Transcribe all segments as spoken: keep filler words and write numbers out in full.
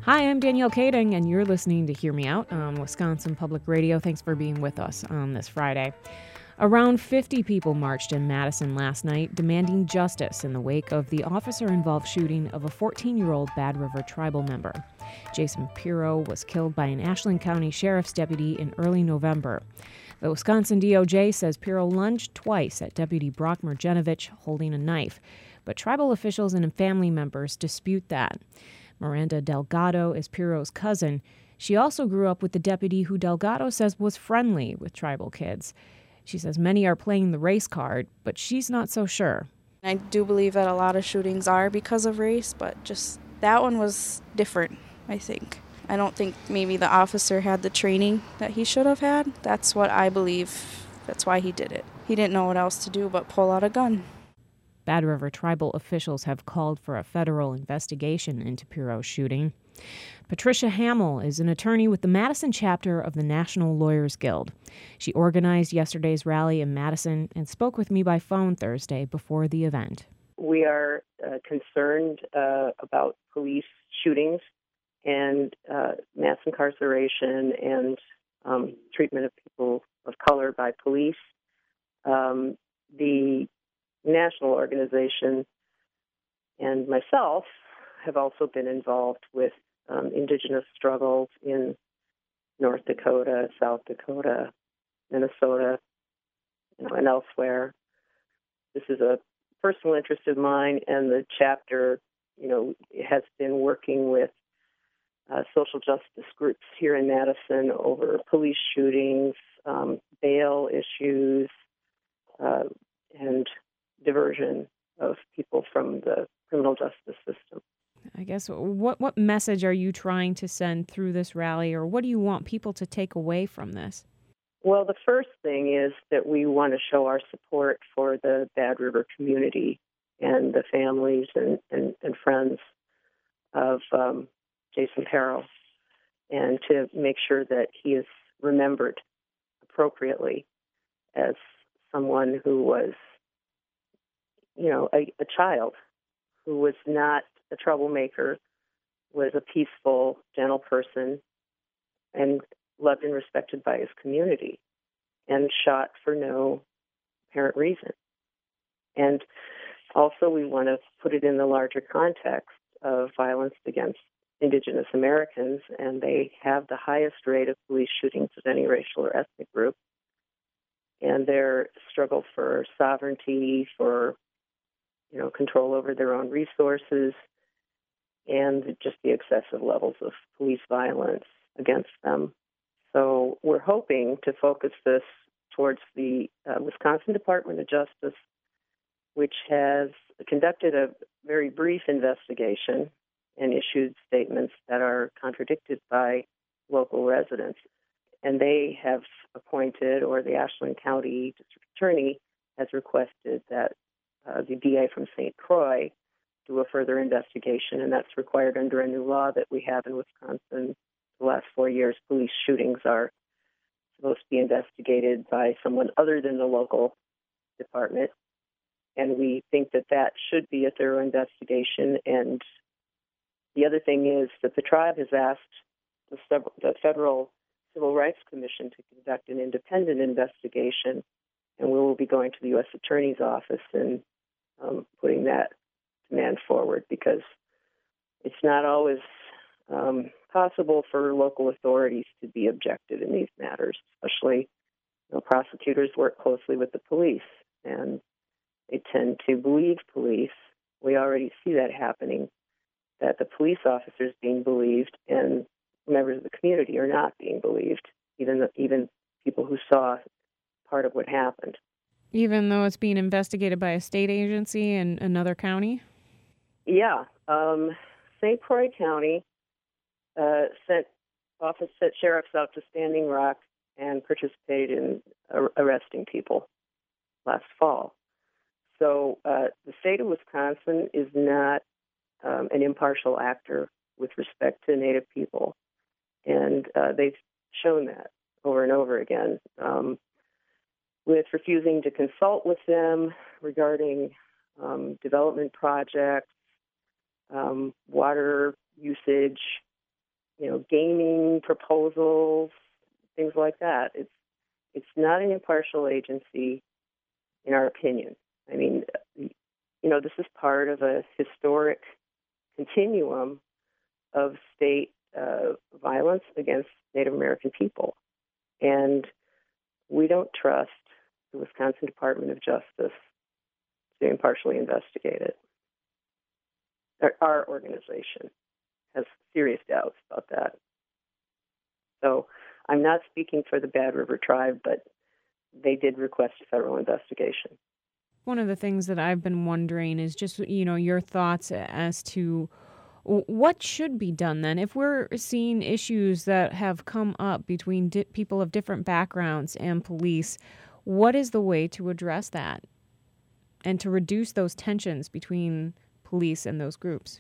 Hi, I'm Danielle Kading, and you're listening to Hear Me Out on Wisconsin Public Radio. Thanks for being with us on this Friday. Around fifty people marched in Madison last night demanding justice in the wake of the officer-involved shooting of a fourteen-year-old Bad River tribal member. Jason Pirro was killed by an Ashland County Sheriff's deputy in early November. The Wisconsin D O J says Pirro lunged twice at Deputy Brock Marjenovich holding a knife, but tribal officials and family members dispute that. Miranda Delgado is Pirro's cousin. She also grew up with the deputy who Delgado says was friendly with tribal kids. She says many are playing the race card, but she's not so sure. I do believe that a lot of shootings are because of race, but just that one was different, I think. I don't think maybe the officer had the training that he should have had. That's what I believe. That's why he did it. He didn't know what else to do but pull out a gun. Bad River tribal officials have called for a federal investigation into Pirro's shooting. Patricia Hamill is an attorney with the Madison chapter of the National Lawyers Guild. She organized yesterday's rally in Madison and spoke with me by phone Thursday before the event. We are uh, concerned uh, about police shootings and uh, mass incarceration and um, treatment of people of color by police. Um, the national organization and myself have also been involved with um, indigenous struggles in North Dakota, South Dakota, Minnesota, you know, and elsewhere. This is a personal interest of mine, and the chapter, you know, has been working with uh, social justice groups here in Madison over police shootings, um, bail issues, uh, and diversion of people from the criminal justice system. I guess, what, what message are you trying to send through this rally, or what do you want people to take away from this? Well, the first thing is that we want to show our support for the Bad River community and the families and, and, and friends of um, Jason Pirro, and to make sure that he is remembered appropriately as someone who was, you know, a, a child who was not a troublemaker, was a peaceful, gentle person, and loved and respected by his community, and shot for no apparent reason. And also we want to put it in the larger context of violence against Indigenous Americans, and they have the highest rate of police shootings of any racial or ethnic group. And their struggle for sovereignty, for you know, control over their own resources, and just the excessive levels of police violence against them. So we're hoping to focus this towards the uh, Wisconsin Department of Justice, which has conducted a very brief investigation and issued statements that are contradicted by local residents. And they have appointed, or the Ashland County District Attorney has requested that uh, the D A from Saint Croix do a further investigation, and that's required under a new law that we have in Wisconsin. The last four years, police shootings are supposed to be investigated by someone other than the local department, and we think that that should be a thorough investigation. And the other thing is that the tribe has asked the, sub- the Federal Civil Rights Commission to conduct an independent investigation, and we will be going to the U S Attorney's Office and um, putting that demand forward, because it's not always um, possible for local authorities to be objective in these matters, especially you know, prosecutors work closely with the police, and they tend to believe police. We already see that happening, that the police officers being believed and members of the community are not being believed, even the, even people who saw part of what happened. Even though it's being investigated by a state agency in another county? Yeah. Um, Saint Croix County uh, sent office sent sheriffs out to Standing Rock and participated in ar- arresting people last fall. So uh, the state of Wisconsin is not um, an impartial actor with respect to Native people, and uh, they've shown that over and over again, um, with refusing to consult with them regarding um, development projects, um, water usage, you know, gaming proposals, things like that. It's it's not an impartial agency, in our opinion. I mean, you know, this is part of a historic continuum of state uh, violence against Native American people, and we don't trust the Wisconsin Department of Justice to impartially investigate it. Our, our organization has serious doubts about that. So I'm not speaking for the Bad River Tribe, but they did request a federal investigation. One of the things that I've been wondering is just, you know, your thoughts as to what should be done then if we're seeing issues that have come up between di- people of different backgrounds and police. What is the way to address that and to reduce those tensions between police and those groups?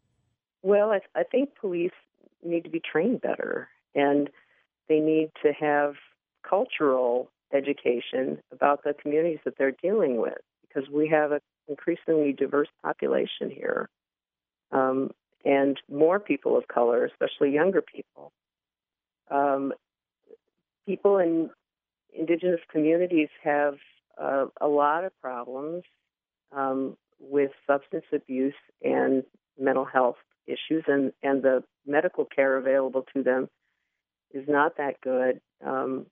Well, I, I think police need to be trained better, and they need to have cultural education about the communities that they're dealing with, because we have an increasingly diverse population here, um, and more people of color, especially younger people. Um, people in indigenous communities have uh, a lot of problems um, with substance abuse and mental health issues, and, and the medical care available to them is not that good. Um,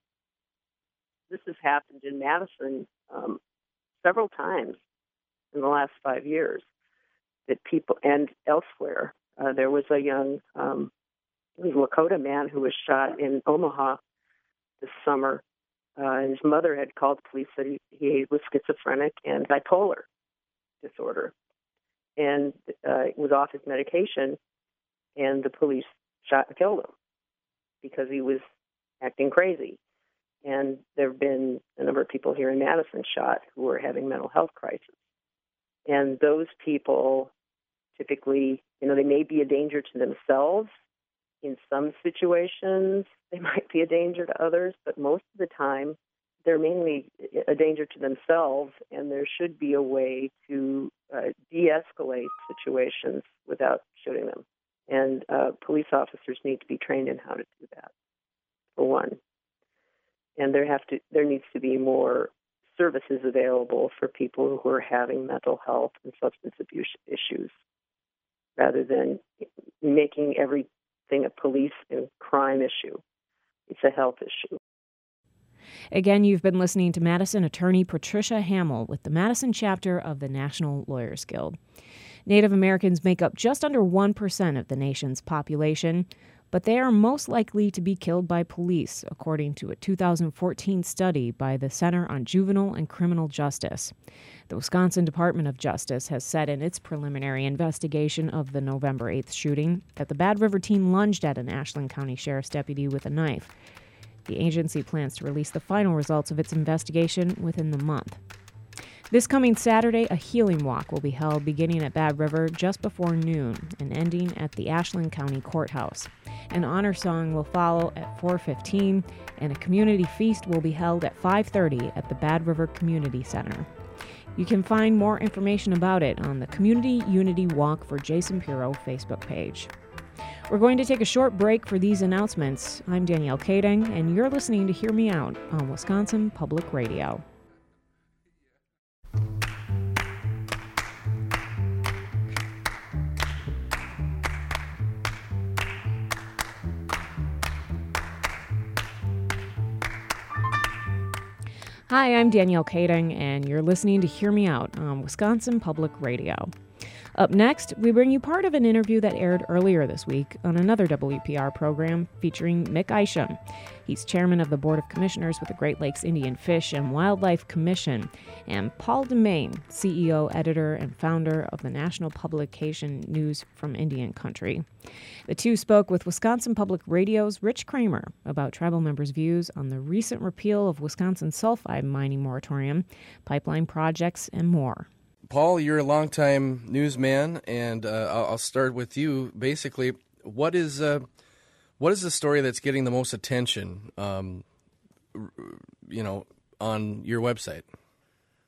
this has happened in Madison um, several times in the last five years, that people, and elsewhere. Uh, there was a young um, Lakota man who was shot in Omaha this summer. Uh, his mother had called the police, said he, he was schizophrenic and bipolar disorder, and uh, was off his medication, and the police shot and killed him because he was acting crazy. And there have been a number of people here in Madison shot who are having mental health crises. And those people typically, you know, they may be a danger to themselves. In some situations, they might be a danger to others, but most of the time, they're mainly a danger to themselves, and there should be a way to uh, de-escalate situations without shooting them. And uh, police officers need to be trained in how to do that, for one. And there have to there needs to be more services available for people who are having mental health and substance abuse issues, rather than making everything a police and crime issue. It's a health issue. Again, you've been listening to Madison attorney Patricia Hamill with the Madison chapter of the National Lawyers Guild. Native Americans make up just under one percent of the nation's population, but they are most likely to be killed by police, according to a two thousand fourteen study by the Center on Juvenile and Criminal Justice. The Wisconsin Department of Justice has said in its preliminary investigation of the November eighth shooting that the Bad River team lunged at an Ashland County Sheriff's deputy with a knife. The agency plans to release the final results of its investigation within the month. This coming Saturday, a healing walk will be held beginning at Bad River just before noon and ending at the Ashland County Courthouse. An honor song will follow at four fifteen, and a community feast will be held at five thirty at the Bad River Community Center. You can find more information about it on the Community Unity Walk for Jason Puro Facebook page. We're going to take a short break for these announcements. I'm Danielle Kading, and you're listening to Hear Me Out on Wisconsin Public Radio. Hi, I'm Danielle Kading, and you're listening to Hear Me Out on Wisconsin Public Radio. Up next, we bring you part of an interview that aired earlier this week on another W P R program featuring Mick Isham. He's chairman of the Board of Commissioners with the Great Lakes Indian Fish and Wildlife Commission, and Paul DeMaine, C E O, editor, and founder of the national publication News from Indian Country. The two spoke with Wisconsin Public Radio's Rich Kramer about tribal members' views on the recent repeal of Wisconsin's sulfide mining moratorium, pipeline projects, and more. Paul, you're a longtime newsman, and uh, I'll start with you. Basically, what is uh, what is the story that's getting the most attention, um, you know, on your website?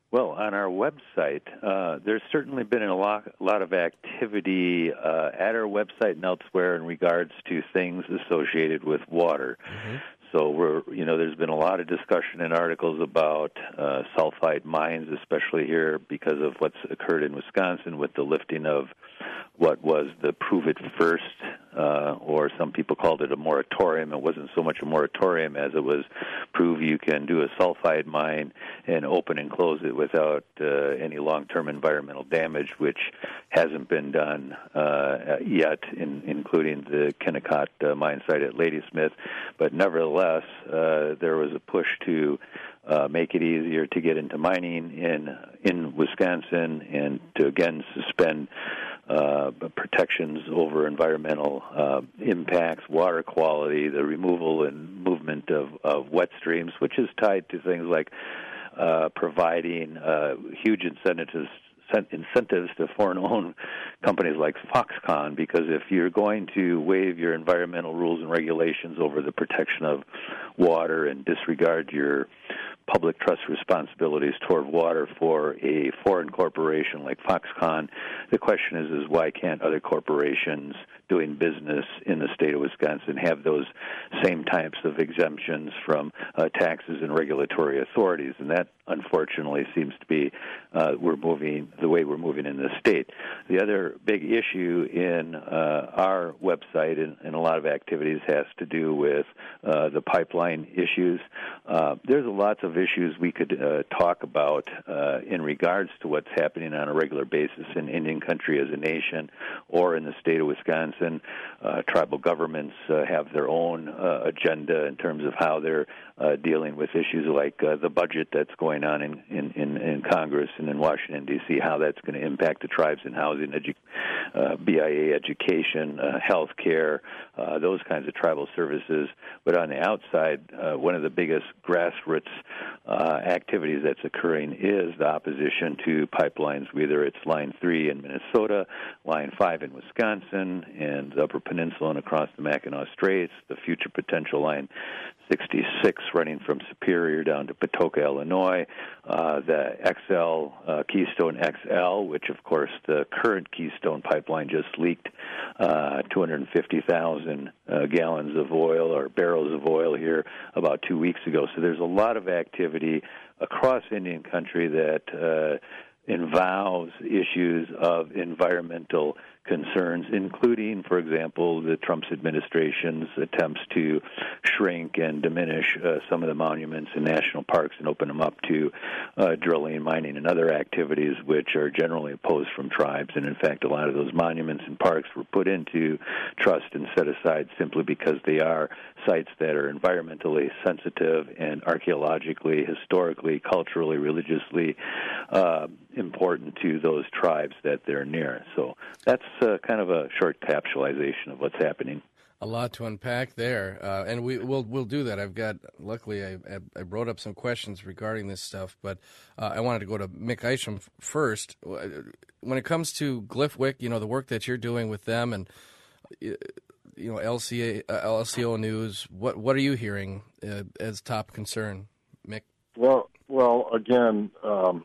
Well, on our website, uh, there's certainly been a lot, a lot of activity uh, at our website and elsewhere in regards to things associated with water. Mm-hmm. So we're, you know, there's been a lot of discussion and articles about uh, sulfide mines, especially here because of what's occurred in Wisconsin with the lifting of what was the Prove It First, uh, or some people called it a moratorium. It wasn't so much a moratorium as it was prove you can do a sulfide mine and open and close it without uh, any long-term environmental damage, which hasn't been done uh, yet, in, including the Kennecott uh, mine site at Ladysmith. But nevertheless, uh, there was a push to uh, make it easier to get into mining in in Wisconsin and to, again, suspend Uh, protections over environmental uh, impacts, water quality, the removal and movement of, of wet streams, which is tied to things like uh, providing uh, huge incentives incentives to foreign-owned companies like Foxconn, because if you're going to waive your environmental rules and regulations over the protection of water and disregard your public trust responsibilities toward water for a foreign corporation like Foxconn, the question is, is why can't other corporations doing business in the state of Wisconsin have those same types of exemptions from uh, taxes and regulatory authorities? And that, unfortunately, seems to be uh, we're moving the way we're moving in the state. The other big issue in uh, our website and, and a lot of activities has to do with uh, the pipeline issues. Uh, there's lots of issues we could uh, talk about uh, in regards to what's happening on a regular basis in Indian country as a nation or in the state of Wisconsin. Uh, tribal governments uh, have their own uh, agenda in terms of how they're uh, dealing with issues like uh, the budget that's going on in, in, in, in Congress and in Washington, D C, how that's going to impact the tribes in housing, edu- uh, B I A education, uh, health care, uh, those kinds of tribal services. But on the outside, uh, one of the biggest grassroots uh, activities that's occurring is the opposition to pipelines, whether it's Line three in Minnesota, Line five in Wisconsin, and the Upper Peninsula and across the Mackinac Straits, the future potential Line sixty-six running from Superior down to Patoka, Illinois, uh, the X L, uh, Keystone X L, which, of course, the current Keystone pipeline just leaked uh, two hundred fifty thousand uh, gallons of oil or barrels of oil here about two weeks ago. So there's a lot of activity across Indian country that uh, involves issues of environmental concerns, including, for example, the Trump administration's attempts to shrink and diminish uh, some of the monuments in national parks and open them up to uh, drilling, mining, and other activities which are generally opposed from tribes. And, in fact, a lot of those monuments and parks were put into trust and set aside simply because they are sites that are environmentally sensitive and archaeologically, historically, culturally, religiously uh, important to those tribes that they're near. So that's uh, kind of a short capsulization of what's happening. A lot to unpack there, uh, and we, we'll we'll do that. I've got luckily I, I wrote up some questions regarding this stuff, but uh, I wanted to go to Mick Isham first. When it comes to Glyphwick, you know, the work that you're doing with them, and you know L C A, uh, L C O News, what what are you hearing uh, as top concern, Mick? Well, well, again. Um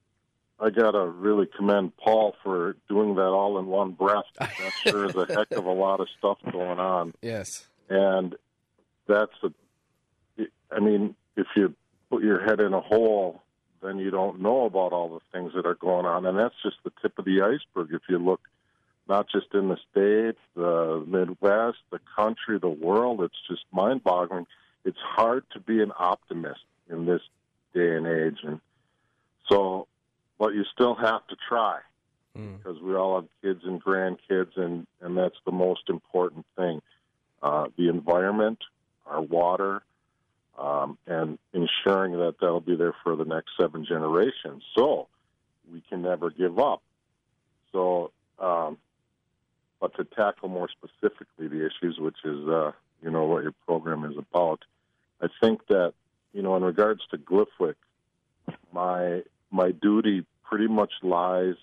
I got to really commend Paul for doing that all in one breath. That sure is a heck of a lot of stuff going on. Yes. And that's, a, I mean, if you put your head in a hole, then you don't know about all the things that are going on. And that's just the tip of the iceberg. If you look not just in the States, the Midwest, the country, the world, it's just mind-boggling. It's hard to be an optimist in this day and age. And so... But you still have to try mm. because we all have kids and grandkids, and, and that's the most important thing. Uh, the environment, our water, um, and ensuring that that'll be there for the next seven generations. So we can never give up. So, um, but to tackle more specifically the issues, which is, uh, you know, what your program is about, I think that, you know, in regards to Glyphwick, my... My duty pretty much lies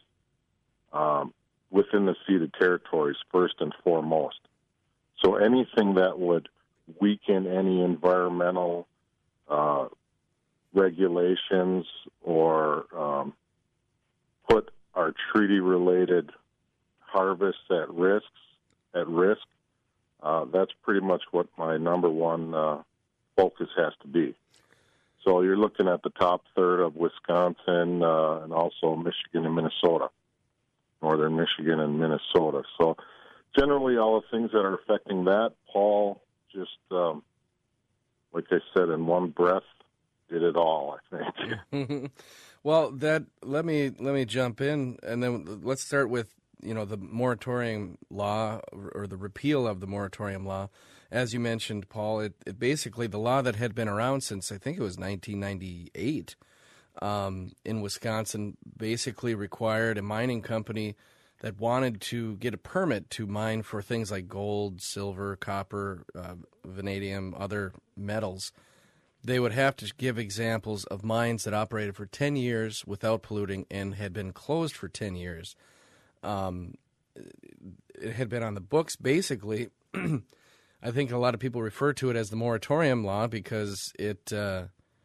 um, within the ceded territories first and foremost. So anything that would weaken any environmental uh, regulations or um, put our treaty-related harvests at risks at risk. Uh, that's pretty much what my number one uh, focus has to be. So you're looking at the top third of Wisconsin uh, and also Michigan and Minnesota, northern Michigan and Minnesota. So generally all the things that are affecting that, Paul just, um, like I said, in one breath, did it all, I think. Well, that let me let me jump in, and then let's start with, you know, the moratorium law or the repeal of the moratorium law. As you mentioned, Paul, it, it basically the law that had been around since I think it was nineteen ninety-eight um, in Wisconsin basically required a mining company that wanted to get a permit to mine for things like gold, silver, copper, uh, vanadium, other metals. They would have to give examples of mines that operated for ten years without polluting and had been closed for ten years. Um, it had been on the books, basically. I think a lot of people refer to it as the moratorium law because it uh,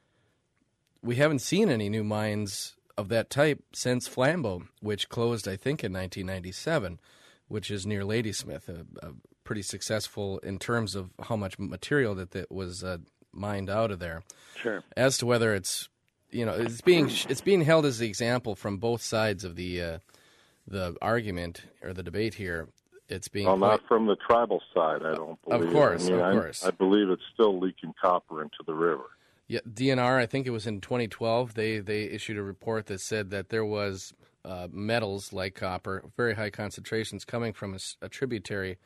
we haven't seen any new mines of that type since Flambeau, which closed, I think, in nineteen ninety-seven, which is near Ladysmith, a, a pretty successful in terms of how much material that, that was uh, mined out of there. Sure. As to whether it's, you know, it's being it's being held as the example from both sides of the uh, the argument or the debate here. It's being well, quite... not from the tribal side, I don't believe. Of course, I mean, of I, course. I believe it's still leaking copper into the river. Yeah, D N R, I think it was in twenty twelve, they, they issued a report that said that there was uh, metals like copper, very high concentrations coming from a, a tributary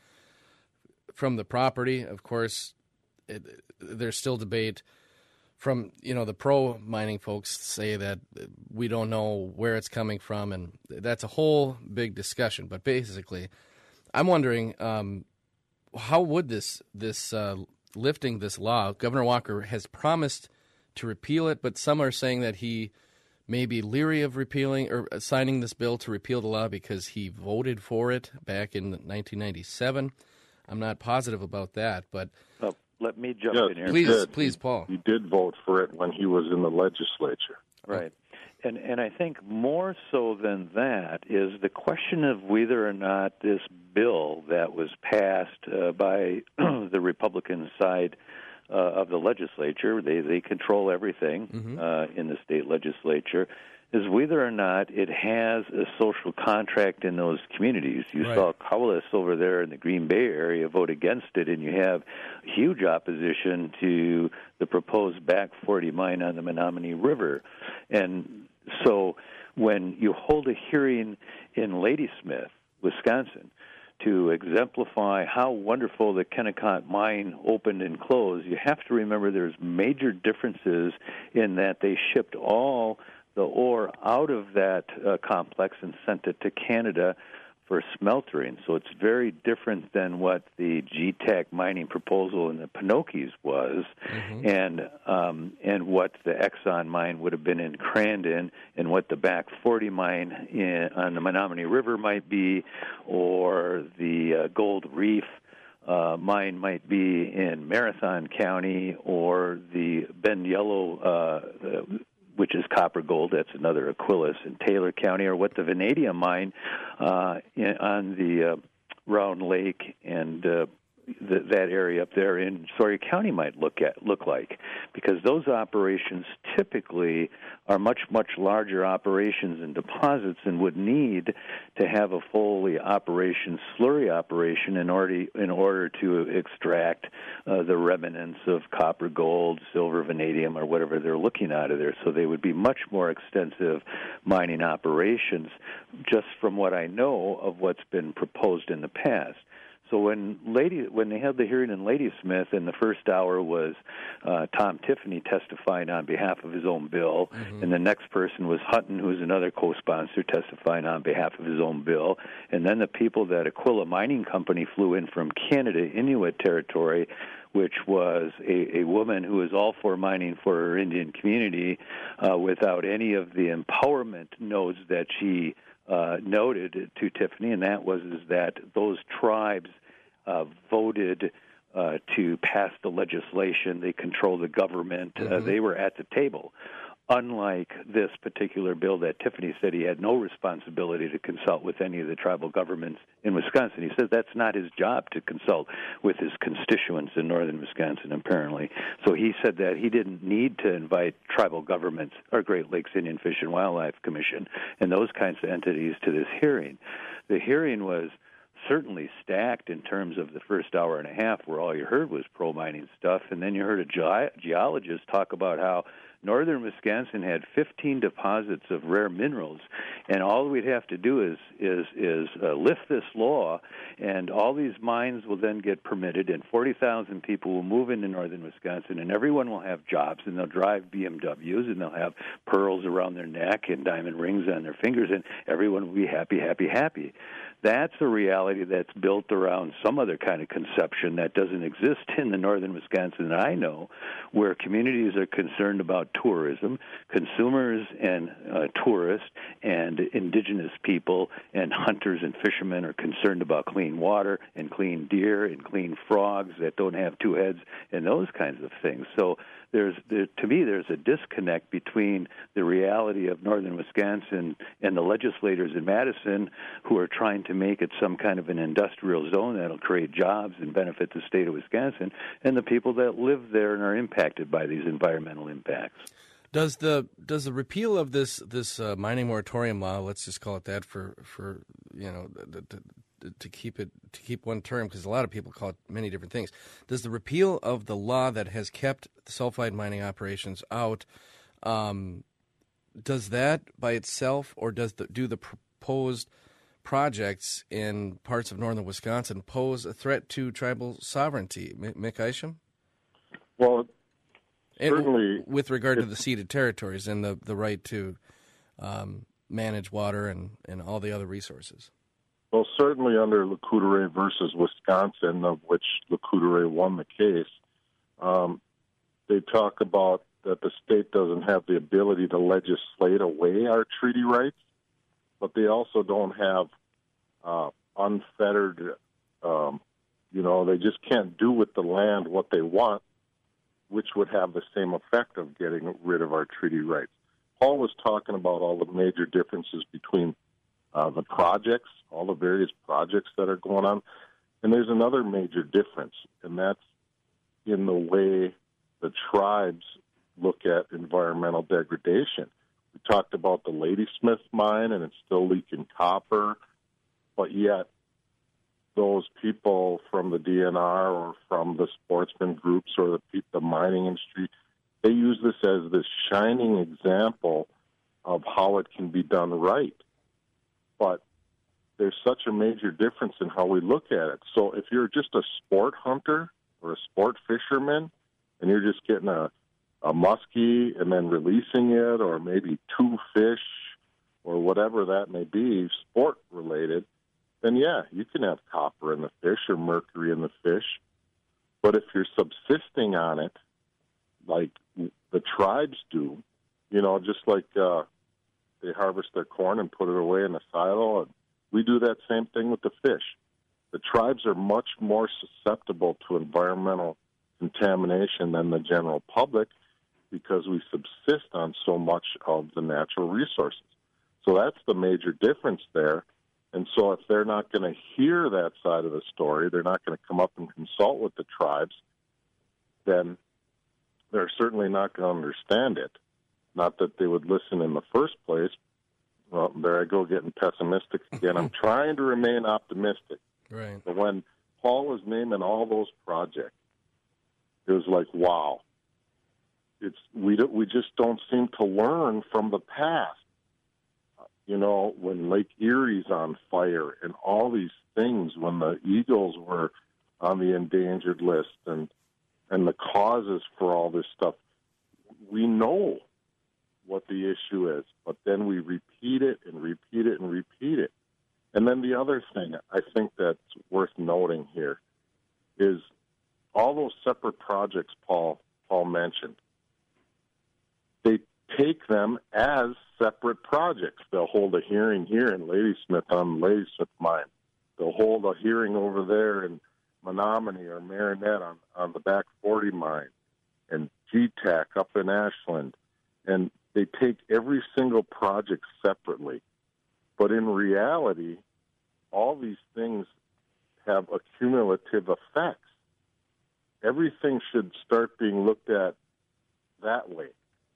from the property. Of course, it, there's still debate from, you know, the pro-mining folks say that we don't know where it's coming from, and that's a whole big discussion. But basically, I'm wondering um, how would this this uh, lifting this law, Governor Walker has promised to repeal it, but some are saying that he may be leery of repealing or signing this bill to repeal the law because he voted for it back in nineteen ninety-seven. I'm not positive about that, but well, let me jump yes, in here. please, did. please, Paul. He did vote for it when he was in the legislature. Right. And and I think more so than that is the question of whether or not this bill that was passed uh, by the Republican side uh, of the legislature, they, they control everything mm-hmm. uh, in the state legislature, is whether or not it has a social contract in those communities. You right. saw Cowlitz over there in the Green Bay area vote against it, and you have huge opposition to the proposed Back forty mine on the Menominee River. And so when you hold a hearing in Ladysmith, Wisconsin, to exemplify how wonderful the Kennecott mine opened and closed, you have to remember there's major differences in that they shipped all the ore out of that uh, complex and sent it to Canada for smeltering. So it's very different than what the G TEC mining proposal in the Pinocchis was, mm-hmm. and um, and what the Exxon mine would have been in Crandon, and what the Back forty mine in, on the Menominee River might be, or the uh, Gold Reef uh, mine might be in Marathon County, or the Bend Yellow uh, uh, which is copper gold, that's another Aquilas in Taylor County, or what the vanadium mine uh, in, on the uh, Round Lake and uh, the, that area up there in Sawyer County might look at look like, because those operations typically are much, much larger operations and deposits and would need to have a fully operation slurry operation in order in order to extract uh, the remnants of copper, gold, silver, vanadium, or whatever they're looking out of there. So they would be much more extensive mining operations, just from what I know of what's been proposed in the past. So when Lady, when they had the hearing in Ladysmith, and the first hour was uh, Tom Tiffany testifying on behalf of his own bill, mm-hmm. and the next person was Hutton, who's another co-sponsor, testifying on behalf of his own bill, and then the people that Aquila Mining Company flew in from Canada, Inuit territory, which was a, a woman who was all for mining for her Indian community uh, without any of the empowerment nodes that she uh, noted to Tiffany, and that was is that those tribes Uh, voted uh, to pass the legislation. They control the government. Mm-hmm. Uh, they were at the table. Unlike this particular bill that Tiffany said he had no responsibility to consult with any of the tribal governments in Wisconsin. He says that's not his job to consult with his constituents in northern Wisconsin, apparently. So he said that he didn't need to invite tribal governments or Great Lakes Indian Fish and Wildlife Commission and those kinds of entities to this hearing. The hearing was certainly stacked in terms of the first hour and a half where all you heard was pro-mining stuff, and then you heard a ge- geologist talk about how northern Wisconsin had fifteen deposits of rare minerals, and all we'd have to do is is is uh, lift this law, and all these mines will then get permitted, and forty thousand people will move into northern Wisconsin, and everyone will have jobs, and they'll drive B M Ws, and they'll have pearls around their neck and diamond rings on their fingers, and everyone will be happy, happy, happy. That's a reality that's built around some other kind of conception that doesn't exist in the northern Wisconsin that I know, where communities are concerned about tourism, consumers and uh, tourists and indigenous people and hunters and fishermen are concerned about clean water and clean deer and clean frogs that don't have two heads and those kinds of things. So there's there, to me, there's a disconnect between the reality of northern Wisconsin and the legislators in Madison who are trying to make it some kind of an industrial zone that'll create jobs and benefit the state of Wisconsin, and the people that live there and are impacted by these environmental impacts. Does the does the repeal of this this uh, mining moratorium law, let's just call it that for for you know the, the, to keep it to keep one term, because a lot of people call it many different things. Does the repeal of the law that has kept the sulfide mining operations out, um, does that by itself, or does the, do the proposed projects in parts of northern Wisconsin pose a threat to tribal sovereignty, Mick Isham? Well, and certainly, with regard to the ceded territories and the the right to um, manage water and, and all the other resources. Well, certainly under Le Coudray versus Wisconsin, of which Le Coudray won the case, um, they talk about that the state doesn't have the ability to legislate away our treaty rights, but they also don't have uh, unfettered, um, you know, they just can't do with the land what they want, which would have the same effect of getting rid of our treaty rights. Paul was talking about all the major differences between Uh, the projects, all the various projects that are going on. And there's another major difference, and that's in the way the tribes look at environmental degradation. We talked about the Ladysmith mine, and it's still leaking copper, but yet those people from the D N R or from the sportsman groups or the, the mining industry, they use this as this shining example of how it can be done right. But there's such a major difference in how we look at it. So if you're just a sport hunter or a sport fisherman and you're just getting a, a muskie and then releasing it, or maybe two fish or whatever that may be, sport related, then yeah, you can have copper in the fish or mercury in the fish. But if you're subsisting on it, like the tribes do, you know, just like uh, they harvest their corn and put it away in a silo, and we do that same thing with the fish. The tribes are much more susceptible to environmental contamination than the general public because we subsist on so much of the natural resources. So that's the major difference there. And so if they're not going to hear that side of the story, they're not going to come up and consult with the tribes, then they're certainly not going to understand it. Not that they would listen in the first place. Well, there I go getting pessimistic again. I'm trying to remain optimistic. Right. But when Paul was naming all those projects, it was like, wow. It's we don't, we just don't seem to learn from the past. You know, when Lake Erie's on fire and all these things, when the eagles were on the endangered list and and the causes for all this stuff, we know what the issue is, but then we repeat it and repeat it and repeat it. And then the other thing I think that's worth noting here is all those separate projects Paul Paul mentioned, they take them as separate projects. They'll hold a hearing here in Ladysmith on Ladysmith Mine. They'll hold a hearing over there in Menominee or Marinette on, on the Back forty mine, and G TAC up in Ashland. And they take every single project separately. But in reality, all these things have accumulative effects. Everything should start being looked at that way.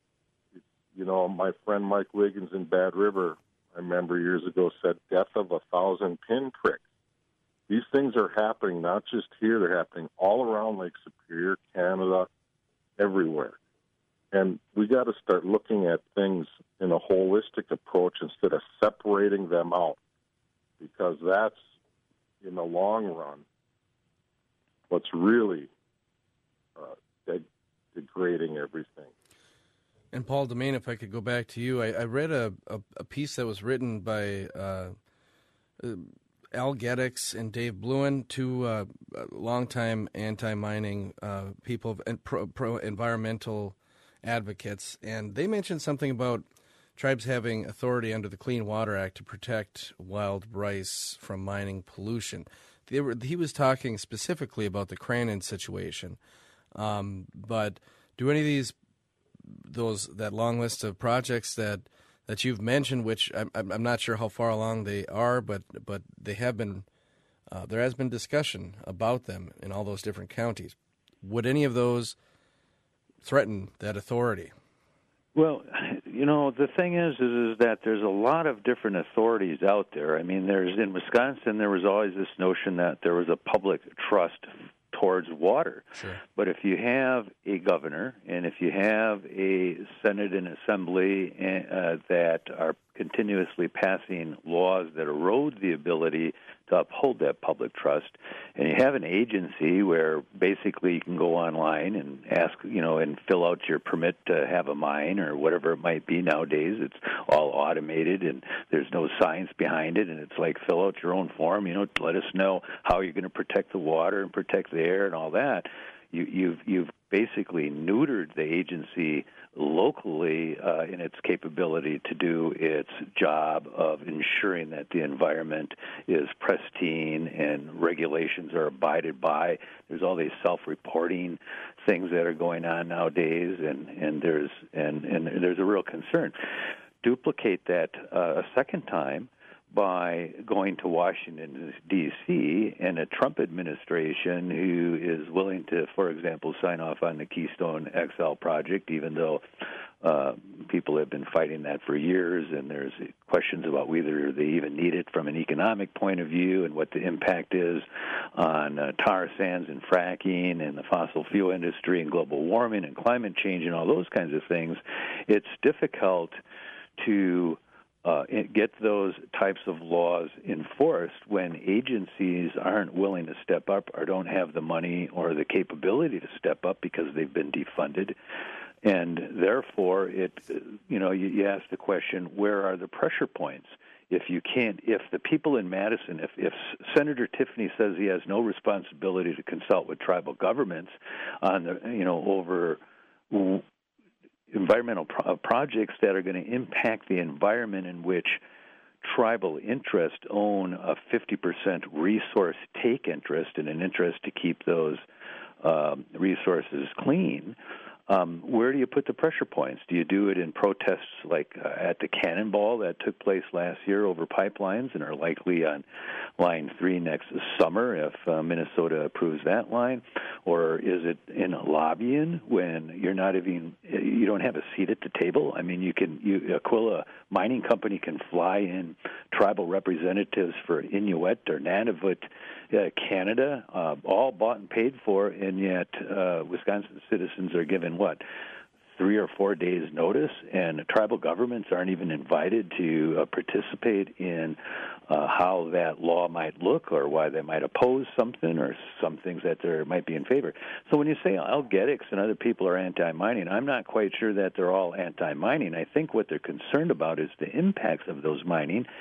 You know, my friend Mike Wiggins in Bad River, I remember years ago, said death of a thousand pinpricks. These things are happening not just here, they're happening all around Lake Superior, Canada, everywhere. And we got to start looking at things in a holistic approach instead of separating them out, because that's, in the long run, what's really uh, de- degrading everything. And Paul Demain, if I could go back to you, I, I read a, a, a piece that was written by uh, uh, Al Geddix and Dave Bluen, two uh, longtime anti-mining uh, people and pro, pro environmental advocates, and they mentioned something about tribes having authority under the Clean Water Act to protect wild rice from mining pollution. They were, he was talking specifically about the Cranon situation, um, but do any of these those that long list of projects that that you've mentioned, which I'm, I'm not sure how far along they are, but but they have been uh, there has been discussion about them in all those different counties. Would any of those threaten that authority? Well, you know, the thing is, is, is that there's a lot of different authorities out there. I mean, there's in Wisconsin, there was always this notion that there was a public trust towards water. Sure. But if you have a governor and if you have a Senate and Assembly uh, that are continuously passing laws that erode the ability to uphold that public trust, and you have an agency where basically you can go online and ask, you know, and fill out your permit to have a mine or whatever it might be nowadays. It's all automated and there's no science behind it, and it's like fill out your own form, you know, to let us know how you're going to protect the water and protect the air and all that. You, you've you've basically neutered the agency locally uh, in its capability to do its job of ensuring that the environment is pristine and regulations are abided by. There's all these self-reporting things that are going on nowadays, and, and there's and, and there's a real concern. Duplicate that uh, a second time by going to Washington, D C, and a Trump administration who is willing to, for example, sign off on the Keystone X L project, even though uh, people have been fighting that for years, and there's questions about whether they even need it from an economic point of view and what the impact is on uh, tar sands and fracking and the fossil fuel industry and global warming and climate change and all those kinds of things. It's difficult to Uh, get those types of laws enforced when agencies aren't willing to step up or don't have the money or the capability to step up because they've been defunded. And therefore, it, you know, you, you ask the question, where are the pressure points? If you can't, if the people in Madison, if, if Senator Tiffany says he has no responsibility to consult with tribal governments on the, you know, over environmental pro- projects that are going to impact the environment in which tribal interests own a fifty percent resource take interest and an interest to keep those um, resources clean, um, where do you put the pressure points? Do you do it in protests like uh, at the Cannonball that took place last year over pipelines and are likely on Line three next summer if uh, Minnesota approves that line? Or is it in lobbying when you're not even, you don't have a seat at the table? I mean, you can, you, Aquila Mining Company can fly in tribal representatives for Inuit or Nunavut, uh, Canada, uh, all bought and paid for, and yet uh, Wisconsin citizens are given what? three or four days' notice, and tribal governments aren't even invited to uh, participate in uh, how that law might look or why they might oppose something or some things that they might be in favor. So when you say Al Geddix and other people are anti-mining, I'm not quite sure that they're all anti-mining. I think what they're concerned about is the impacts of those mining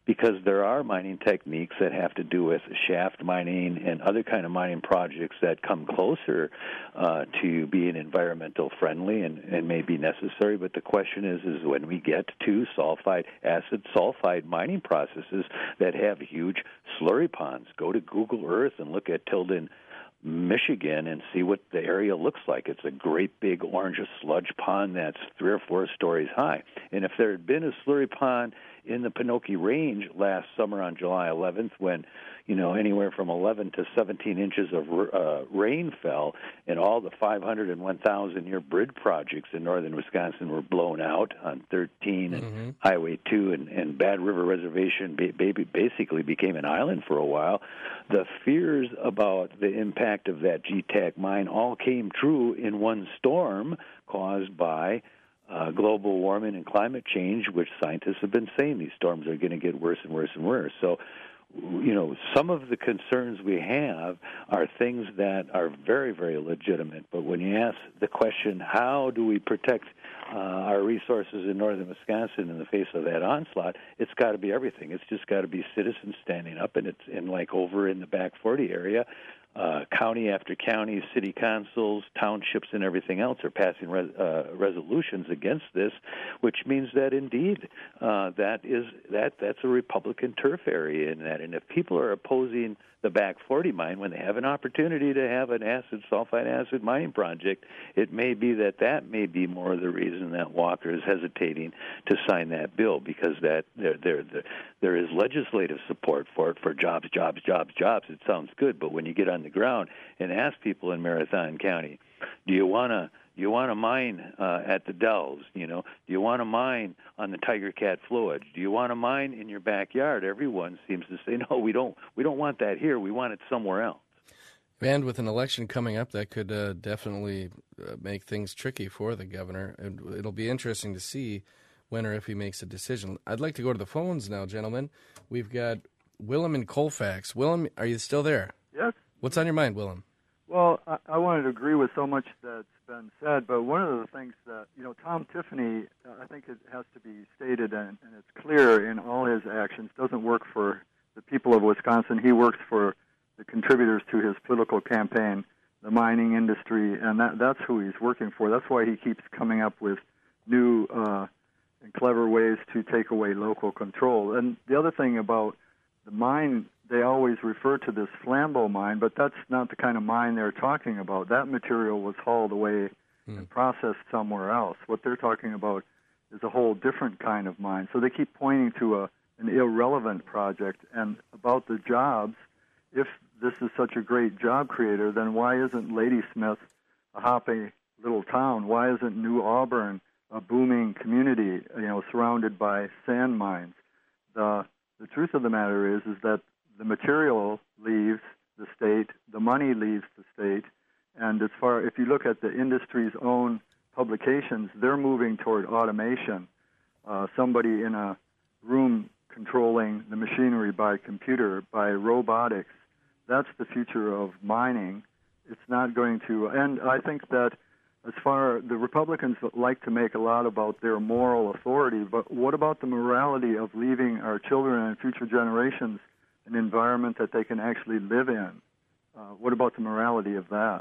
because there are mining techniques that have to do with shaft mining and other kind of mining projects that come closer uh, to being environmental friendly and, and may be necessary. But the question is, is when we get to sulfide, acid sulfide mining processes that have huge slurry ponds, go to Google Earth and look at Tilden, Michigan, and see what the area looks like. It's a great big orange sludge pond that's three or four stories high. And if there had been a slurry pond in the Pinocchio Range last summer on July eleventh, when you know anywhere from eleven to seventeen inches of uh, rain fell, and all the five hundred and one thousand year bridge projects in northern Wisconsin were blown out on thirteen and mm-hmm. Highway two, and, and Bad River Reservation basically became an island for a while. The fears about the impact of that G TAC mine all came true in one storm caused by Uh, global warming and climate change, which scientists have been saying these storms are going to get worse and worse and worse. So, you know, some of the concerns we have are things that are very, very legitimate. But when you ask the question, how do we protect uh, our resources in northern Wisconsin in the face of that onslaught, it's got to be everything. It's just got to be citizens standing up, and it's in like over in the back forty area. Uh, county after county, city councils, townships, and everything else are passing res- uh, resolutions against this, which means that indeed uh, that is that that's a Republican turf area in that. And if people are opposing the Back forty mine when they have an opportunity to have an acid sulfide acid mining project, it may be that that may be more of the reason that Walker is hesitating to sign that bill, because that there there there, there is legislative support for it for jobs, jobs, jobs, jobs. It sounds good, but when you get on the ground and ask people in Marathon County, do you want to do you want to mine uh, at the Dells? You know, do you want to mine on the Tiger Cat Fluid? Do you want to mine in your backyard? Everyone seems to say, no, we don't. We don't want that here. We want it somewhere else. And with an election coming up, that could uh, definitely uh, make things tricky for the governor. And it'll be interesting to see when or if he makes a decision. I'd like to go to the phones now, gentlemen. We've got Willem in Colfax. Willem, are you still there? Yes. What's on your mind, Willem? Well, I, I wanted to agree with so much that's been said, but one of the things that, you know, Tom Tiffany, uh, I think it has to be stated, and, and it's clear in all his actions, doesn't work for the people of Wisconsin. He works for the contributors to his political campaign, the mining industry, and that, that's who he's working for. That's why he keeps coming up with new uh, and clever ways to take away local control. And the other thing about the mine, they always refer to this Flambeau mine, but that's not the kind of mine they're talking about. That material was hauled away mm. and processed somewhere else. What they're talking about is a whole different kind of mine. So they keep pointing to a, an irrelevant project. And about the jobs, if this is such a great job creator, then why isn't Ladysmith a hopping little town? Why isn't New Auburn a booming community, you know, surrounded by sand mines? The the truth of the matter is, is that the material leaves the state, the money leaves the state, and as far if you look at the industry's own publications, they're moving toward automation. Uh, somebody in a room controlling the machinery by computer, by robotics. That's the future of mining. It's not going to, and I think that as far, the Republicans like to make a lot about their moral authority, but what about the morality of leaving our children and future generations an environment that they can actually live in? Uh, what about the morality of that?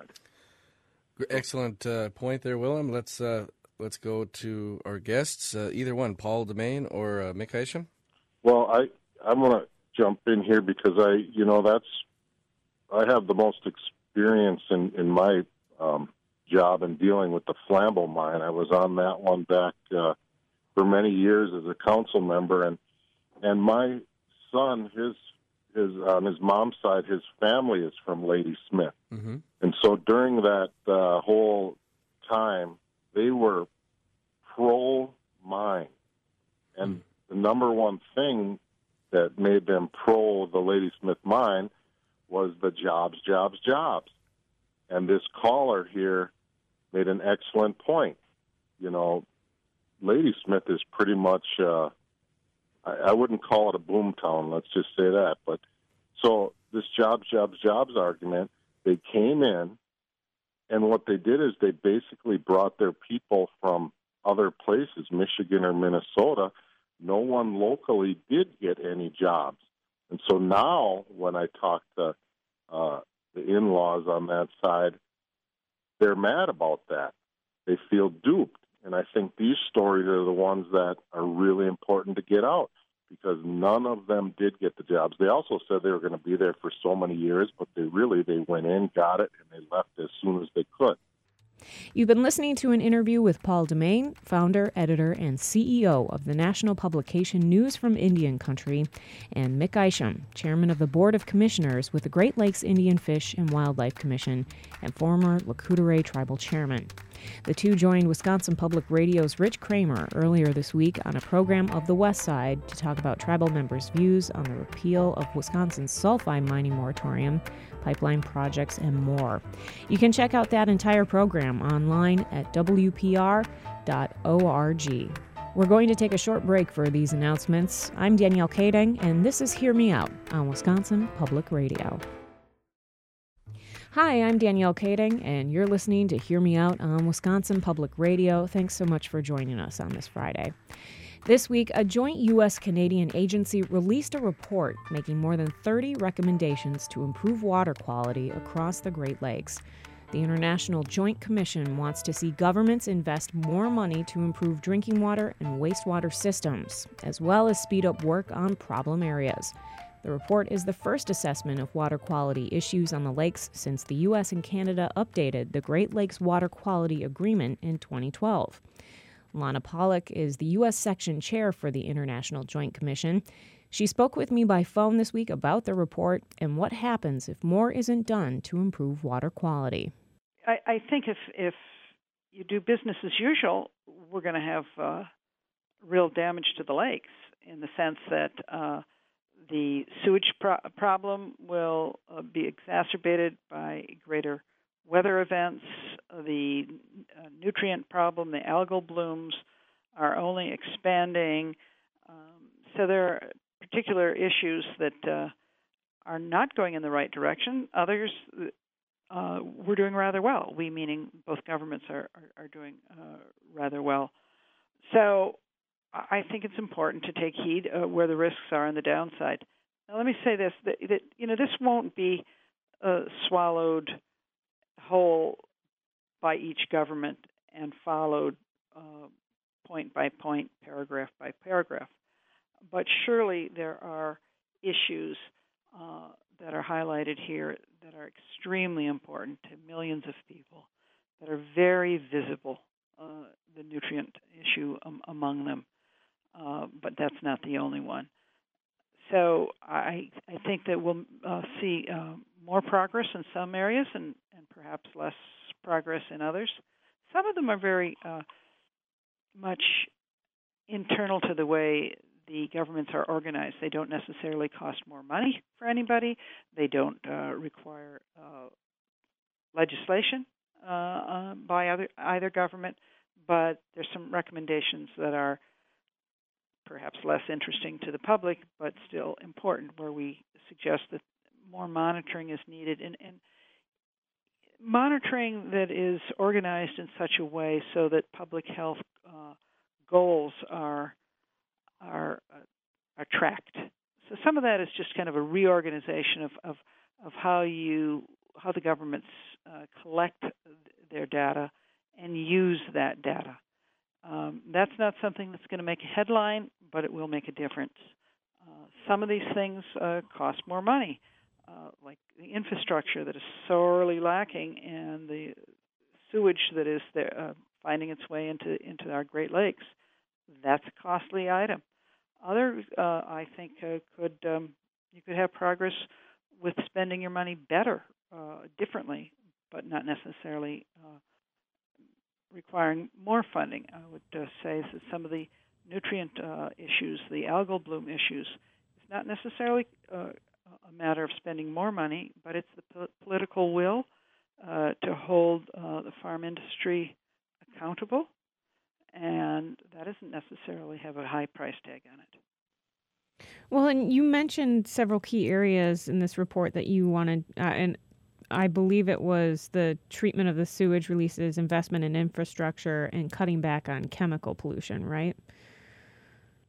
Excellent uh, point there, Willem. Let's uh, let's go to our guests. Uh, either one, Paul Demain or uh, Mick Isham. Well, I I'm going to jump in here because I, you know, that's I have the most experience in in my um, job in dealing with the Flambeau mine. I was on that one back uh, for many years as a council member, and and my son, his his on his mom's side, his family is from Ladysmith, mm-hmm. and so during that uh, whole time, they were pro mine, and mm-hmm. the number one thing that made them pro the Ladysmith mine was the jobs, jobs, jobs. And this caller here made an excellent point. You know, Ladysmith is pretty much, uh, I, I wouldn't call it a boom town, let's just say that. But so this jobs, jobs, jobs argument, they came in, and what they did is they basically brought their people from other places, Michigan or Minnesota, no one locally did get any jobs. And so now when I talk to uh, the in-laws on that side, they're mad about that. They feel duped. And I think these stories are the ones that are really important to get out, because none of them did get the jobs. They also said they were going to be there for so many years, but they really, they went in, got it, and they left as soon as they could. You've been listening to an interview with Paul Demain, founder, editor, and C E O of the national publication News from Indian Country, and Mick Isham, chairman of the Board of Commissioners with the Great Lakes Indian Fish and Wildlife Commission and former Lakoutere tribal chairman. The two joined Wisconsin Public Radio's Rich Kramer earlier this week on a program of the West Side to talk about tribal members' views on the repeal of Wisconsin's sulfide mining moratorium, pipeline projects, and more. You can check out that entire program online at w p r dot org. We're going to take a short break for these announcements. I'm Danielle Kading, and this is Hear Me Out on Wisconsin Public Radio. Hi, I'm Danielle Kading, and you're listening to Hear Me Out on Wisconsin Public Radio. Thanks so much for joining us on this Friday. This week, a joint U S Canadian agency released a report making more than thirty recommendations to improve water quality across the Great Lakes. The International Joint Commission wants to see governments invest more money to improve drinking water and wastewater systems, as well as speed up work on problem areas. The report is the first assessment of water quality issues on the lakes since the U S and Canada updated the Great Lakes Water Quality Agreement in twenty twelve. Lana Pollock is the U S section chair for the International Joint Commission. She spoke with me by phone this week about the report and what happens if more isn't done to improve water quality. I, I think if if you do business as usual, we're going to have uh, real damage to the lakes in the sense that uh, the sewage pro- problem will uh, be exacerbated by greater weather events. The uh, nutrient problem, the algal blooms, are only expanding. Um, so there are particular issues that uh, are not going in the right direction. Others, uh, we're doing rather well. We, meaning both governments, are, are, are doing uh, rather well. So I think it's important to take heed uh, where the risks are and the downside. Now, let me say this: that, that you know, this won't be uh, swallowed whole by each government and followed uh, point by point, paragraph by paragraph. But surely there are issues uh, that are highlighted here that are extremely important to millions of people, that are very visible, uh, the nutrient issue um, among them. Uh, but that's not the only one. So I I think that we'll uh, see uh, more progress in some areas and, and perhaps less progress in others. Some of them are very uh, much internal to the way the governments are organized. They don't necessarily cost more money for anybody. They don't uh, require uh, legislation uh, uh, by either, either government, but there's some recommendations that are perhaps less interesting to the public, but still important, where we suggest that more monitoring is needed, and, and monitoring that is organized in such a way so that public health uh, goals are are uh, are tracked. So some of that is just kind of a reorganization of of, of how you how the governments uh, collect their data and use that data. Um, that's not something that's going to make a headline, but it will make a difference. Uh, some of these things uh, cost more money, uh, like the infrastructure that is sorely lacking and the sewage that is there, uh, finding its way into, into our Great Lakes. That's a costly item. Other, uh, I think, uh, could um, you could have progress with spending your money better, uh, differently, but not necessarily uh, requiring more funding. I would uh, say that some of the nutrient uh, issues, the algal bloom issues, it's not necessarily uh, a matter of spending more money, but it's the po- political will uh, to hold uh, the farm industry accountable, and that doesn't necessarily have a high price tag on it. Well, and you mentioned several key areas in this report that you wanted, uh, and I believe it was the treatment of the sewage releases, investment in infrastructure, and cutting back on chemical pollution, right?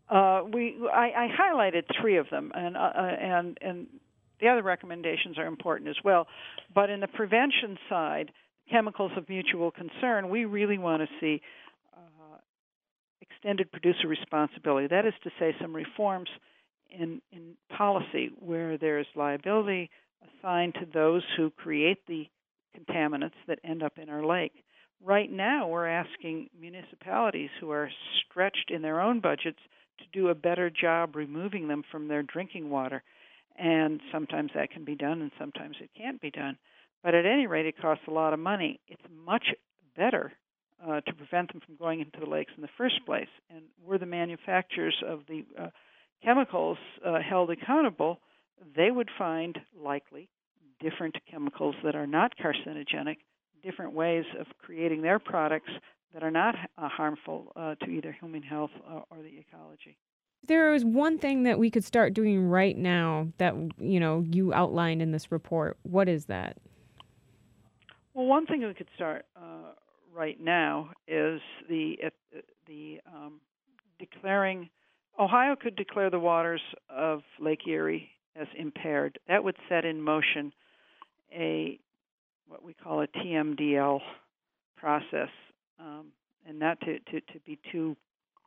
Uh, we I, I highlighted three of them, and uh, and and the other recommendations are important as well. But in the prevention side, chemicals of mutual concern, we really want to see uh, extended producer responsibility. That is to say, some reforms in in policy where there's liability assigned to those who create the contaminants that end up in our lake. Right now, we're asking municipalities who are stretched in their own budgets to do a better job removing them from their drinking water. And sometimes that can be done and sometimes it can't be done. But at any rate, it costs a lot of money. It's much better uh, to prevent them from going into the lakes in the first place. And were the manufacturers of the uh, chemicals uh, held accountable, they would find likely different chemicals that are not carcinogenic, different ways of creating their products that are not uh, harmful uh, to either human health or, or the ecology. There is one thing that we could start doing right now that, you know, you outlined in this report. What is that? Well, one thing we could start uh, right now is the uh, the um, declaring. Ohio could declare the waters of Lake Erie as impaired. That would set in motion a what we call a T M D L process, um, and not to, to, to be too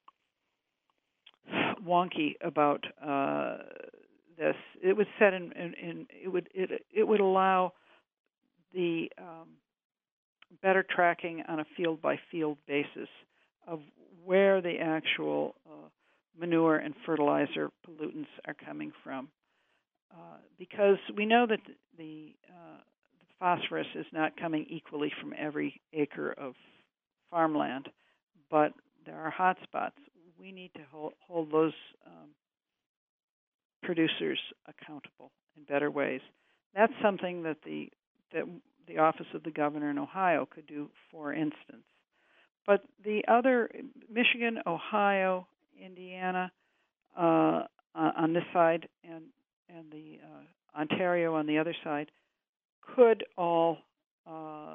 wonky about uh, this. It would set in, in, in it would it it would allow the um, better tracking on a field by field basis of where the actual uh, manure and fertilizer pollutants are coming from, uh, because we know that the, the uh, phosphorus is not coming equally from every acre of farmland, but there are hot spots. We need to hold, hold those um, producers accountable in better ways. That's something that the that the Office of the Governor in Ohio could do, for instance. But the other, Michigan, Ohio, Indiana, uh, on this side, and and the uh, Ontario on the other side, could all uh,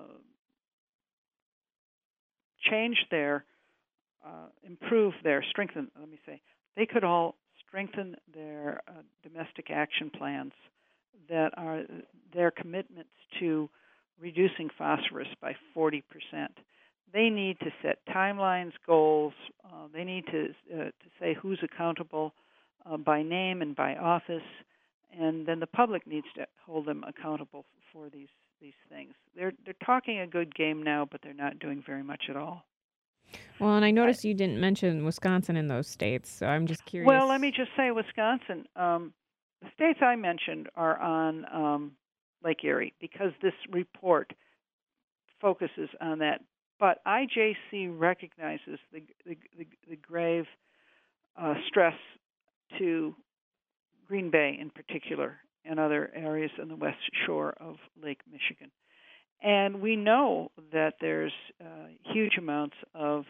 change their, uh, improve their, strengthen, let me say, they could all strengthen their uh, domestic action plans that are their commitments to reducing phosphorus by forty percent. They need to set timelines, goals. Uh, they need to uh, to say who's accountable uh, by name and by office, and then the public needs to hold them accountable for these these things. They're they're talking a good game now, but they're not doing very much at all. Well, and I noticed you didn't mention Wisconsin in those states, so I'm just curious. Well, let me just say Wisconsin. Um, the states I mentioned are on um, Lake Erie because this report focuses on that. But I J C recognizes the the, the, the grave uh, stress to Green Bay in particular and other areas on the west shore of Lake Michigan. And we know that there's uh, huge amounts of,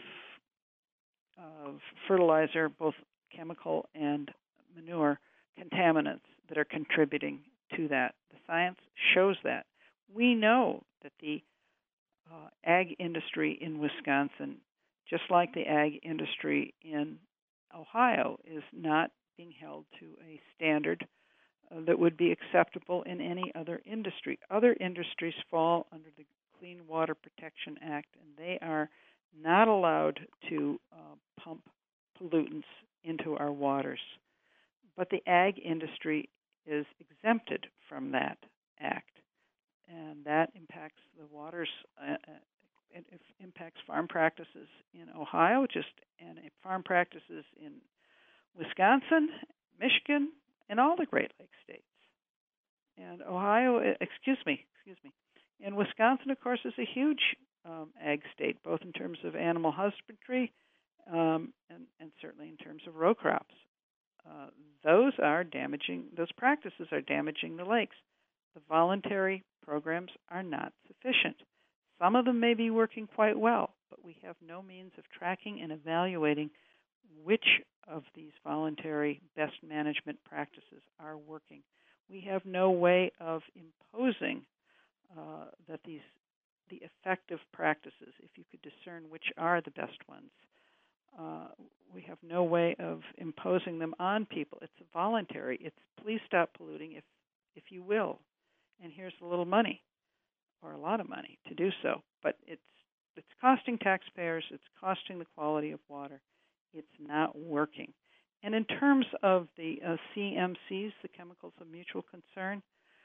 of fertilizer, both chemical and manure, contaminants that are contributing to that. The science shows that. We know that the uh, ag industry in Wisconsin, just like the ag industry in Ohio, is not being held to a standard uh, that would be acceptable in any other industry. Other industries fall under the Clean Water Protection Act, and they are not allowed to uh, pump pollutants into our waters. But the ag industry is exempted from that act, and that impacts the waters. Uh, it, it impacts farm practices in Ohio, just and farm practices in Wisconsin, Michigan, and all the Great Lakes states. And Ohio, excuse me, excuse me. And Wisconsin, of course, is a huge um, ag state, both in terms of animal husbandry um, and, and certainly in terms of row crops. Uh, those are damaging, those practices are damaging the lakes. The voluntary programs are not sufficient. Some of them may be working quite well, but we have no means of tracking and evaluating which of these voluntary best management practices are working. We have no way of imposing uh, that these the effective practices, if you could discern which are the best ones, Uh, we have no way of imposing them on people. It's voluntary. It's please stop polluting if if you will. And here's a little money, or a lot of money, to do so. But it's it's costing taxpayers. It's costing the quality of water. It's not working. And in terms of the uh, C M Cs, the chemicals of mutual concern,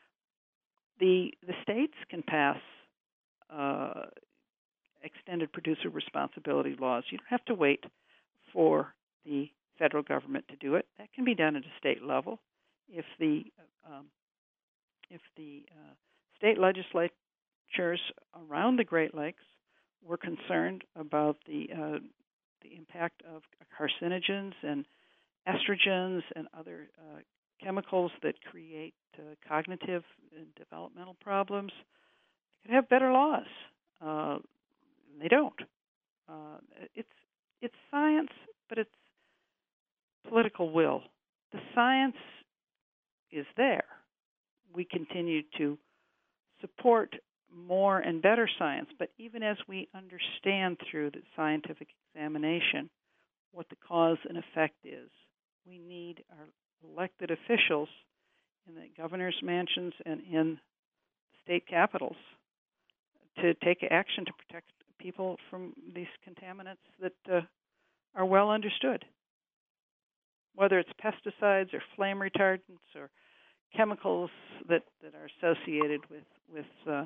the the states can pass uh, extended producer responsibility laws. You don't have to wait for the federal government to do it. That can be done at a state level. If the um, if the uh, state legislatures around the Great Lakes were concerned about the uh, the impact of carcinogens and estrogens and other uh, chemicals that create uh, cognitive and developmental problems, they could have better laws. Uh, they don't. Uh, it's it's science, but it's political will. The science is there. We continue to support more and better science, but even as we understand through the scientific examination what the cause and effect is, we need our elected officials in the governor's mansions and in state capitals to take action to protect people from these contaminants that uh, are well understood. Whether it's pesticides or flame retardants or chemicals that, that are associated with, with uh,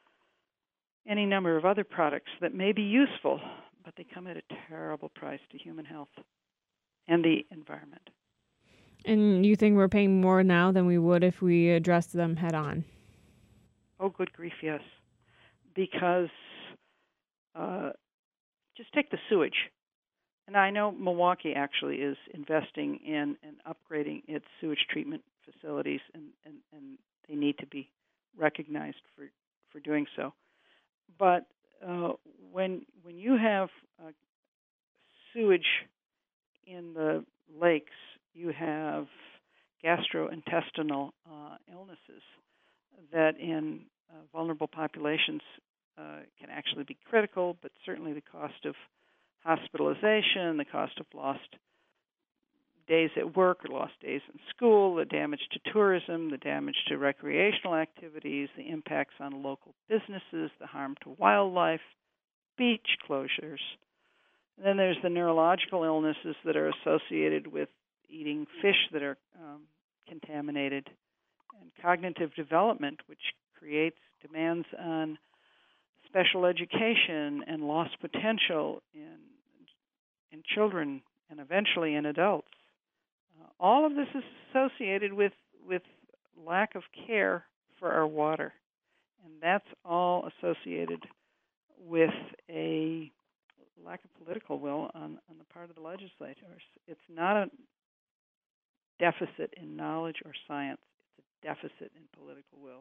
any number of other products that may be useful, but they come at a terrible price to human health and the environment. And you think we're paying more now than we would if we addressed them head on? Oh, good grief, yes. Because uh, just take the sewage. And I know Milwaukee actually is investing in and upgrading its sewage treatment facilities, and, and, and they need to be recognized for, for doing so. But uh, when when you have uh, sewage in the lakes, you have gastrointestinal uh, illnesses that in uh, vulnerable populations uh, can actually be critical, but certainly the cost of hospitalization, the cost of lost days at work or lost days in school, the damage to tourism, the damage to recreational activities, the impacts on local businesses, the harm to wildlife, beach closures. And then there's the neurological illnesses that are associated with eating fish that are um, contaminated, and cognitive development, which creates demands on special education and lost potential in in children and eventually in adults. Uh, all of this is associated with, with lack of care for our water, and that's all associated with a lack of political will on, on the part of the legislators. It's not a deficit in knowledge or science. It's a deficit in political will.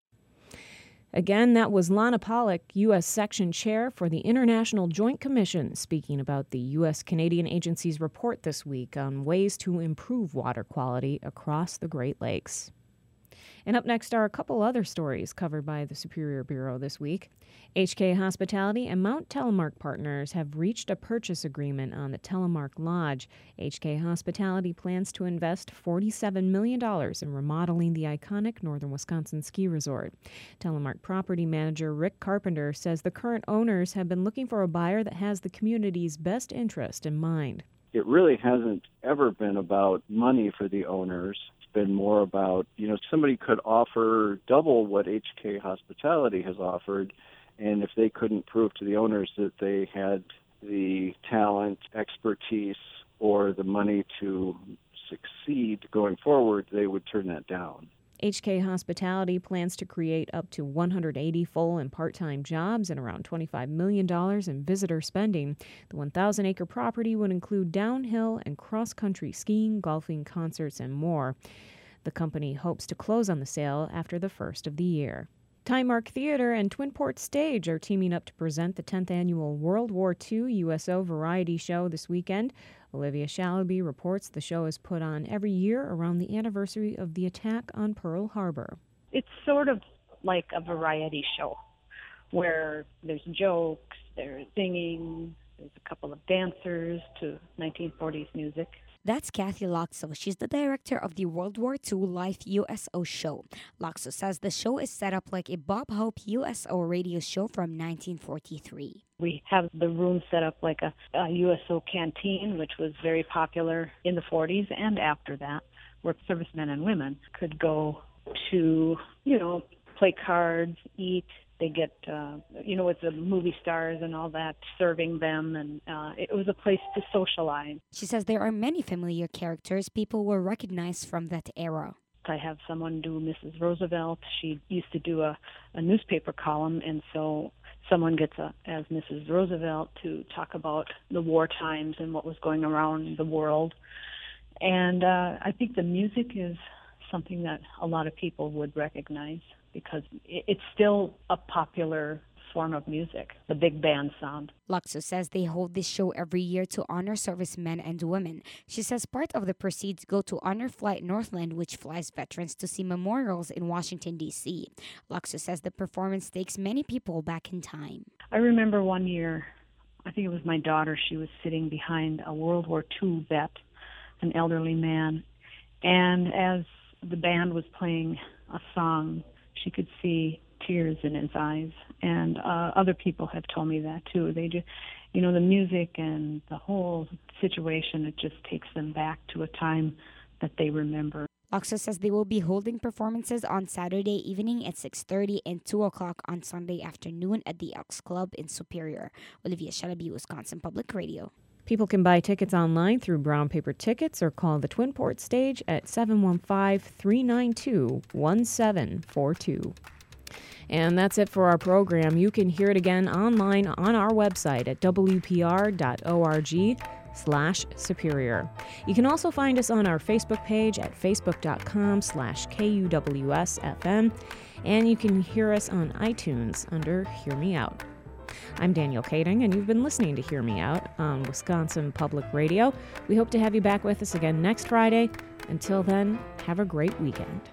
Again, that was Lana Pollock, U S Section Chair for the International Joint Commission, speaking about the U S Canadian agency's report this week on ways to improve water quality across the Great Lakes. And up next are a couple other stories covered by the Superior Bureau this week. H K Hospitality and Mount Telemark Partners have reached a purchase agreement on the Telemark Lodge. H K Hospitality plans to invest forty-seven million dollars in remodeling the iconic northern Wisconsin ski resort. Telemark property manager Rick Carpenter says the current owners have been looking for a buyer that has the community's best interest in mind. It really hasn't ever been about money for the owners. Been more about, you know, somebody could offer double what H K Hospitality has offered, and if they couldn't prove to the owners that they had the talent, expertise, or the money to succeed going forward, they would turn that down. H K Hospitality plans to create up to one hundred eighty full and part-time jobs and around twenty-five million dollars in visitor spending. The one thousand acre property would include downhill and cross-country skiing, golfing, concerts, and more. The company hopes to close on the sale after the first of the year. Timemark Theater and Twin Ports Stage are teaming up to present the tenth annual World War Two U S O Variety Show this weekend. Olivia Shalaby reports the show is put on every year around the anniversary of the attack on Pearl Harbor. It's sort of like a variety show where there's jokes, there's singing, There's a couple of dancers to nineteen forties music. That's Kathy Loxo. She's the director of the World War Two Life U S O show. Loxo says the show is set up like a Bob Hope U S O radio show from nineteen forty-three. We have the room set up like a, a U S O canteen, which was very popular in the forties and after that, where servicemen and women could go to, you know, play cards, eat. They get, uh, you know, with the movie stars and all that, serving them, and uh, it was a place to socialize. She says there are many familiar characters people will recognize from that era. I have someone do Missus Roosevelt. She used to do a, a newspaper column, and so someone gets a, as Missus Roosevelt to talk about the war times and what was going around the world. And uh, I think the music is something that a lot of people would recognize, because it's still a popular form of music, the big band sound. Loxo says they hold this show every year to honor servicemen and women. She says part of the proceeds go to Honor Flight Northland, which flies veterans to see memorials in Washington, D C Loxo says the performance takes many people back in time. I remember one year, I think it was my daughter, she was sitting behind a World War Two vet, an elderly man, and as the band was playing a song, she could see tears in his eyes, and uh, other people have told me that too. They just, you know, the music and the whole situation, it just takes them back to a time that they remember. Loxo says they will be holding performances on Saturday evening at six thirty and two o'clock on Sunday afternoon at the Elks Club in Superior. Olivia Shalabi, Wisconsin Public Radio. People can buy tickets online through Brown Paper Tickets or call the Twin Port stage at seven one five, three nine two, one seven four two. And that's it for our program. You can hear it again online on our website at w p r dot org slash superior. You can also find us on our Facebook page at facebook.com slash KUWSFM, and you can hear us on iTunes under Hear Me Out. I'm Danielle Kading, and you've been listening to Hear Me Out on Wisconsin Public Radio. We hope to have you back with us again next Friday. Until then, have a great weekend.